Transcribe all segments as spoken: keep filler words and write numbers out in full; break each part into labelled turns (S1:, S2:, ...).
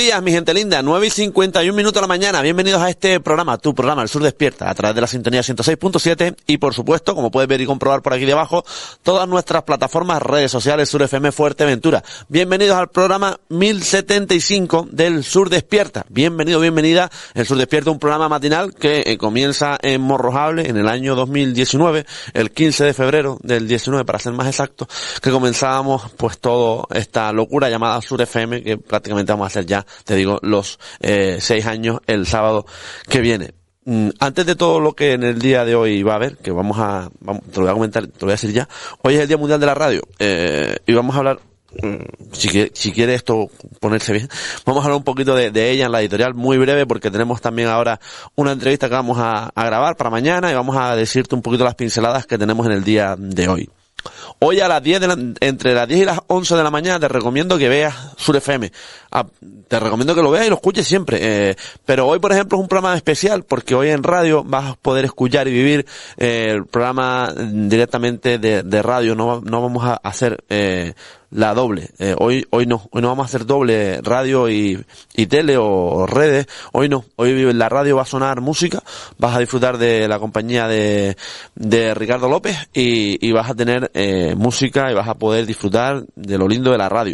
S1: días, mi gente linda, nueve y cincuenta y un minutos de la mañana. Bienvenidos a este programa, tu programa, El Sur Despierta, a través de la sintonía ciento seis punto siete y, por supuesto, como puedes ver y comprobar por aquí debajo, todas nuestras plataformas, redes sociales, Sur F M Fuerteventura. Bienvenidos al programa mil setenta y cinco del Sur Despierta. Bienvenido, bienvenida. El Sur Despierta, un programa matinal que eh, comienza en Morrojable en el año dos mil diecinueve, el quince de febrero del diecinueve, para ser más exacto, que comenzábamos pues toda esta locura llamada Sur F M, que prácticamente vamos a hacer ya, te digo, los eh, seis años el sábado que viene. Mm, antes de todo lo que en el día de hoy va a haber, que vamos a, vamos, te lo voy a comentar, te lo voy a decir ya, hoy es el Día Mundial de la Radio, eh, y vamos a hablar, mm, si quiere, si quiere esto ponerse bien, vamos a hablar un poquito de, de ella en la editorial, muy breve, porque tenemos también ahora una entrevista que vamos a, a grabar para mañana y vamos a decirte un poquito las pinceladas que tenemos en el día de hoy. Hoy a las diez de la, entre las diez y las once de la mañana te recomiendo que veas Sur F M. Ah, te recomiendo que lo veas y lo escuches siempre. Eh, pero hoy, por ejemplo, es un programa especial porque hoy en radio vas a poder escuchar y vivir eh, el programa directamente de, de radio. No, no vamos a hacer eh, la doble. Eh, hoy, hoy no, hoy no vamos a hacer doble radio y, y tele o, o redes. Hoy no. Hoy en la radio va a sonar música. Vas a disfrutar de la compañía de, de Ricardo López y, y vas a tener eh, música y vas a poder disfrutar de lo lindo de la radio,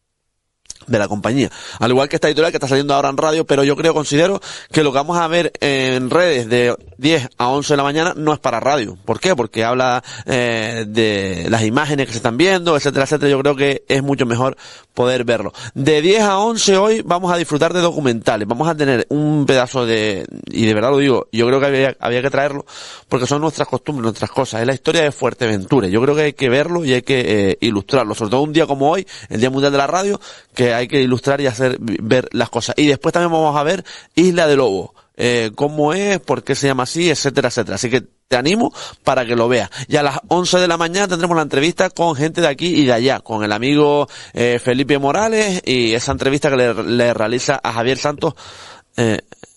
S1: de la compañía. Al igual que esta editorial que está saliendo ahora en radio, pero yo creo, considero que lo que vamos a ver en redes de diez a once de la mañana no es para radio. ¿Por qué? Porque habla eh, de las imágenes que se están viendo, etcétera, etcétera. Yo creo que es mucho mejor poder verlo. De diez a once hoy vamos a disfrutar de documentales. Vamos a tener un pedazo de, y de verdad lo digo, yo creo que había, había que traerlo porque son nuestras costumbres, nuestras cosas. Es la historia de Fuerteventura. Yo creo que hay que verlo y hay que eh, ilustrarlo. Sobre todo un día como hoy, el Día Mundial de la Radio, que hay que ilustrar y hacer ver las cosas. Y después también vamos a ver Isla de Lobo. Eh, cómo es, por qué se llama así, etcétera, etcétera. Así que te animo para que lo veas. Y a las once de la mañana tendremos la entrevista con gente de aquí y de allá, con el amigo eh, Felipe Morales, y esa entrevista que le, le realiza a Javier Santos, eh,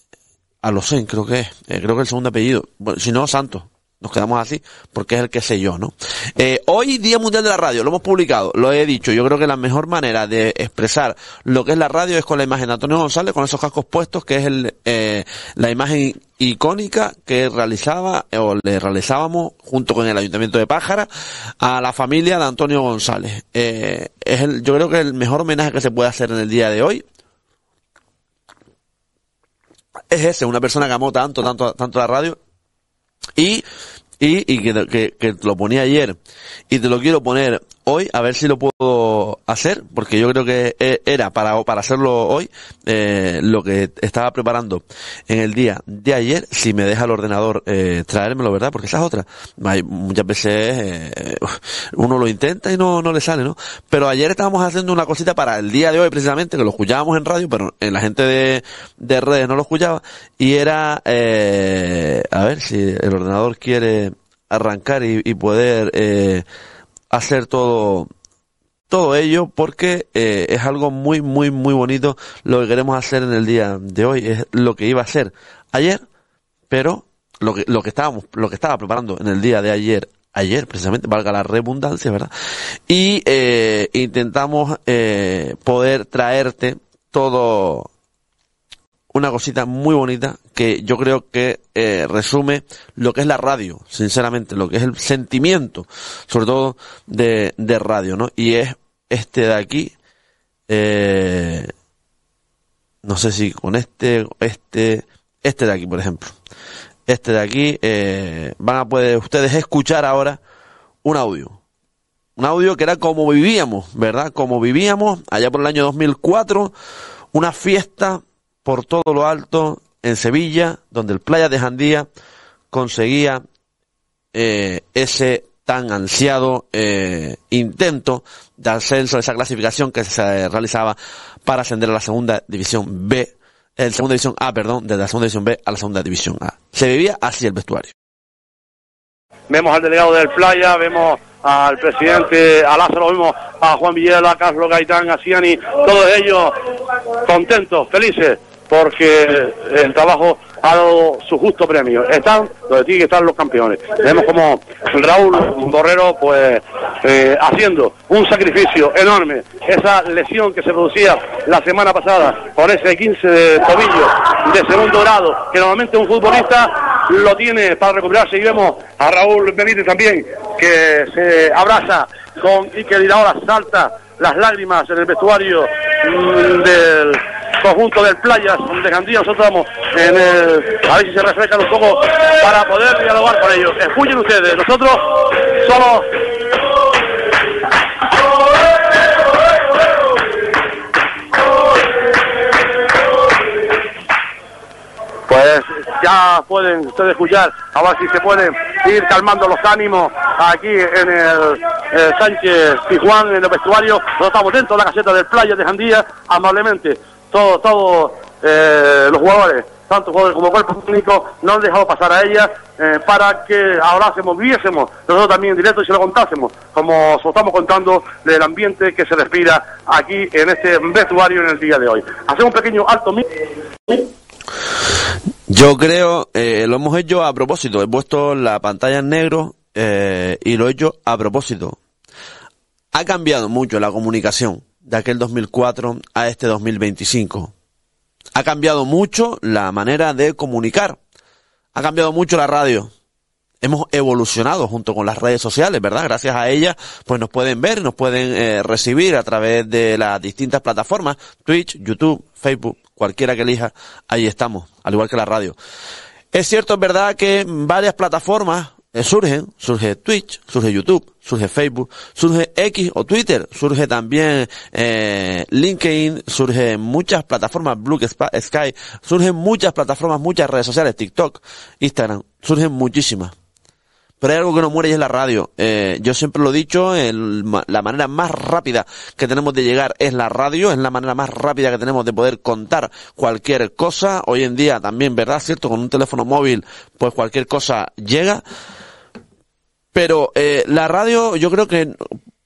S1: a Losén, creo que es, eh, creo que es el segundo apellido. Bueno, si no, Santos. Nos quedamos así porque es el que sé yo, ¿no? Eh, hoy Día Mundial de la Radio, lo hemos publicado, lo he dicho. Yo creo que la mejor manera de expresar lo que es la radio es con la imagen de Antonio González, con esos cascos puestos, que es el eh, la imagen icónica que realizaba o le realizábamos junto con el Ayuntamiento de Pájara a la familia de Antonio González. Eh, es el, yo creo que es el mejor homenaje que se puede hacer en el día de hoy. Es ese, una persona que amó tanto, tanto, tanto la radio. Y, y, y que, que, que te lo ponía ayer y te lo quiero poner hoy, a ver si lo puedo hacer, porque yo creo que era para, para hacerlo hoy, eh, lo que estaba preparando en el día de ayer, si me deja el ordenador, eh, traérmelo, ¿verdad? Porque esa es otra. Hay, muchas veces, eh, uno lo intenta y no, no le sale, ¿no? Pero ayer estábamos haciendo una cosita para el día de hoy, precisamente, que lo escuchábamos en radio, pero en la gente de, de redes no lo escuchaba, y era, eh, a ver si el ordenador quiere arrancar y, y poder, eh, hacer todo todo ello, porque eh, es algo muy muy muy bonito lo que queremos hacer en el día de hoy. Es lo que iba a hacer ayer, pero lo que lo que estábamos lo que estaba preparando en el día de ayer ayer precisamente, valga la redundancia, ¿verdad? Y eh, intentamos eh, poder traerte todo, una cosita muy bonita que yo creo que eh, resume lo que es la radio, sinceramente, lo que es el sentimiento, sobre todo de, de radio, ¿no? Y es este de aquí, eh, no sé si con este, este, este de aquí, por ejemplo. Este de aquí, eh, van a poder ustedes escuchar ahora un audio. Un audio que era como vivíamos, ¿verdad? Como vivíamos allá por el año dos mil cuatro, una fiesta por todo lo alto en Sevilla, donde el Playa de Jandía conseguía eh, ese tan ansiado eh, intento de ascenso, de esa clasificación que se realizaba para ascender a la segunda división B, el segunda división A, perdón, desde la segunda división B a la segunda división A. Se vivía así el vestuario.
S2: Vemos al delegado del Playa, vemos al presidente, a Lázaro, vemos a Juan Villela, a Carlos Gaitán, a Ciani, todos ellos contentos, felices, porque el trabajo ha dado su justo premio. Están donde tienen que estar los campeones. Vemos como Raúl Borrero pues eh, haciendo un sacrificio enorme. Esa lesión que se producía la semana pasada por ese quince de tobillo de segundo grado, que normalmente un futbolista lo tiene para recuperarse, y vemos a Raúl Benítez también, que se abraza con Iker Iraola, salta las lágrimas en el vestuario mmm, del conjunto del Playas de Gandía. Nosotros vamos en el, a ver si se refrescan un poco para poder dialogar con ellos. Escuchen ustedes, nosotros somos... Pues ya pueden ustedes escuchar, a ver si se pueden ir calmando los ánimos aquí en el, el Sánchez Pizjuán, en el vestuario. Nosotros estamos dentro de la caseta del Playa de Jandía, amablemente todos todo, eh, los jugadores, tanto jugadores como cuerpo técnico, no han dejado pasar a ella eh, para que hablásemos, viviésemos nosotros también en directo y se lo contásemos, como se lo estamos contando, del ambiente que se respira aquí en este vestuario en el día de hoy. Hacemos un pequeño alto.
S1: Yo creo, eh, lo hemos hecho a propósito, he puesto la pantalla en negro eh, y lo he hecho a propósito. Ha cambiado mucho la comunicación de aquel dos mil cuatro a este dos mil veinticinco. Ha cambiado mucho la manera de comunicar. Ha cambiado mucho la radio. Hemos evolucionado junto con las redes sociales, ¿verdad? Gracias a ellas, pues nos pueden ver, nos pueden eh, recibir a través de las distintas plataformas, Twitch, YouTube, Facebook, cualquiera que elija, ahí estamos, al igual que la radio. Es cierto, es verdad que varias plataformas eh, surgen, surge Twitch, surge YouTube, surge Facebook, surge X o Twitter, surge también eh, LinkedIn, surgen muchas plataformas, Blue Sky, surgen muchas plataformas, muchas redes sociales, TikTok, Instagram, surgen muchísimas. Pero hay algo que no muere y es la radio. Eh, yo siempre lo he dicho, el, la manera más rápida que tenemos de llegar es la radio, es la manera más rápida que tenemos de poder contar cualquier cosa. Hoy en día también, ¿verdad? Cierto, con un teléfono móvil, pues cualquier cosa llega. Pero eh, la radio, yo creo que...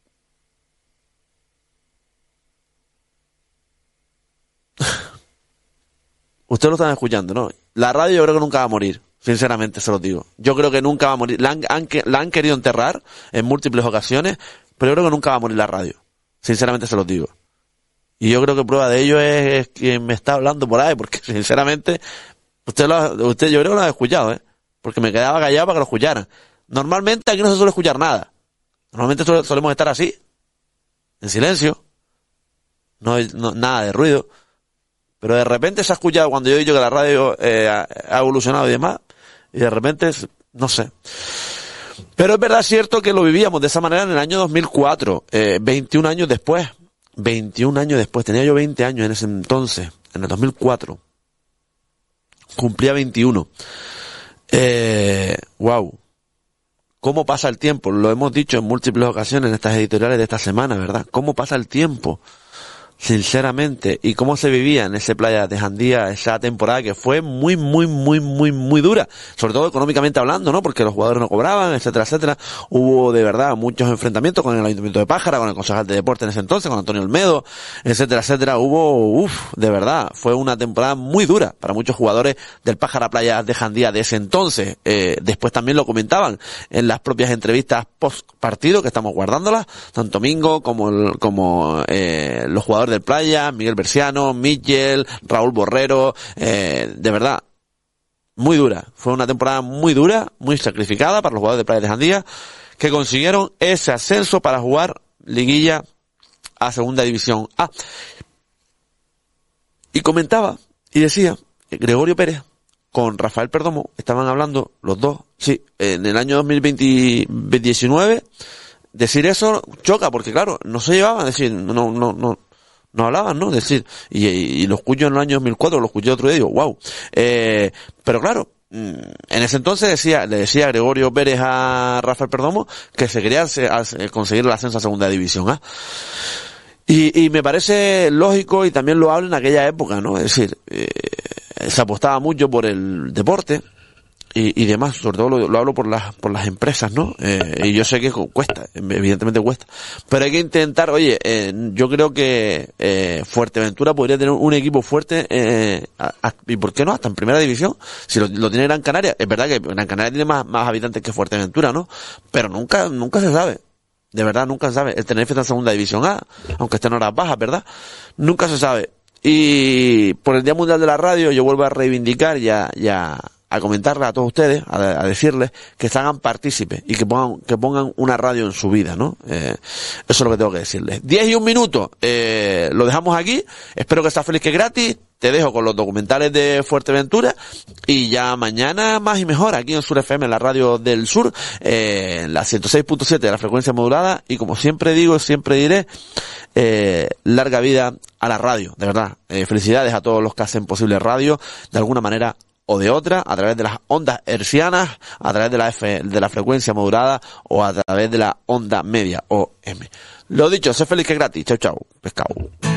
S1: Ustedes lo están escuchando, ¿no? La radio yo creo que nunca va a morir. Sinceramente se los digo. Yo creo que nunca va a morir. La han, han, la han querido enterrar en múltiples ocasiones, pero yo creo que nunca va a morir la radio. Sinceramente se los digo. Y yo creo que prueba de ello es, es quien me está hablando por ahí, porque sinceramente, usted lo, usted yo creo que lo ha escuchado, ¿eh? Porque me quedaba callado para que lo escucharan. Normalmente aquí no se suele escuchar nada. Normalmente suele, solemos estar así, en silencio. No hay no, nada de ruido. Pero de repente se ha escuchado cuando yo he dicho que la radio eh, ha, ha evolucionado y demás, y de repente, no sé. Pero es verdad, cierto que lo vivíamos de esa manera en el año dos mil cuatro, eh, veintiún años después, veintiún años después, tenía yo veinte años en ese entonces, en el dos mil cuatro, cumplía veintiuno. Eh, wow. ¿Cómo pasa el tiempo? Lo hemos dicho en múltiples ocasiones en estas editoriales de esta semana, ¿verdad? ¿Cómo pasa el tiempo? Sinceramente, y cómo se vivía en ese Playa de Jandía esa temporada que fue muy, muy, muy, muy, muy dura, sobre todo económicamente hablando, ¿no? Porque los jugadores no cobraban, etcétera, etcétera. Hubo de verdad muchos enfrentamientos con el Ayuntamiento de Pájara, con el concejal de deporte en ese entonces, con Antonio Olmedo, etcétera, etcétera. Hubo, uff, de verdad, fue una temporada muy dura para muchos jugadores del Pájara Playa de Jandía de ese entonces. Eh, después también lo comentaban en las propias entrevistas post partido, que estamos guardándolas, tanto Mingo como, el, como eh, los jugadores del Playa, Miguel Berciano, Michel, Raúl Borrero, eh, de verdad, muy dura. Fue una temporada muy dura, muy sacrificada para los jugadores de Playa de Jandía, que consiguieron ese ascenso para jugar liguilla a Segunda División A. Y comentaba, y decía, Gregorio Pérez con Rafael Perdomo, estaban hablando los dos, sí, en el año dos mil veinte, diecinueve, decir eso choca, porque claro, no se llevaban, es decir, no, no, no, no hablaban, ¿no? Es decir, y, y, y lo escucho en el año dos mil cuatro, lo escuché otro día y digo, wow. Eh, pero claro, en ese entonces decía, le decía Gregorio Pérez a Rafael Perdomo que se quería conseguir el ascenso a Segunda División A. Y, y me parece lógico y también lo hablo en aquella época, ¿no? Es decir, eh, se apostaba mucho por el deporte y, y demás, sobre todo lo, lo hablo por las por las empresas, ¿no? Eh, y yo sé que cuesta, evidentemente cuesta, pero hay que intentar, oye, eh, yo creo que eh, Fuerteventura podría tener un equipo fuerte, eh, a, a, y por qué no, hasta en Primera División, si lo, lo tiene Gran Canaria. Es verdad que Gran Canaria tiene más, más habitantes que Fuerteventura, ¿no? Pero nunca, nunca se sabe. De verdad, nunca se sabe. El Tenerife está en segunda división A, aunque esté en horas bajas, ¿verdad? Nunca se sabe. Y por el Día Mundial de la Radio yo vuelvo a reivindicar y a, y a, a comentarle a todos ustedes, a, a decirles que se hagan partícipes y que pongan, que pongan una radio en su vida, ¿no? Eh, eso es lo que tengo que decirles. Diez y un minutos, eh, lo dejamos aquí. Espero que sea feliz que gratis. Te dejo con los documentales de Fuerteventura y ya mañana más y mejor aquí en Sur F M, en la radio del sur, eh, en la ciento seis punto siete de la frecuencia modulada, y como siempre digo, siempre diré, eh, larga vida a la radio, de verdad. Eh, felicidades a todos los que hacen posible radio de alguna manera o de otra, a través de las ondas hercianas, a través de la F, de la frecuencia modulada o a través de la onda media O M. Lo dicho, sé feliz que gratis. Chau, chau. Pescado.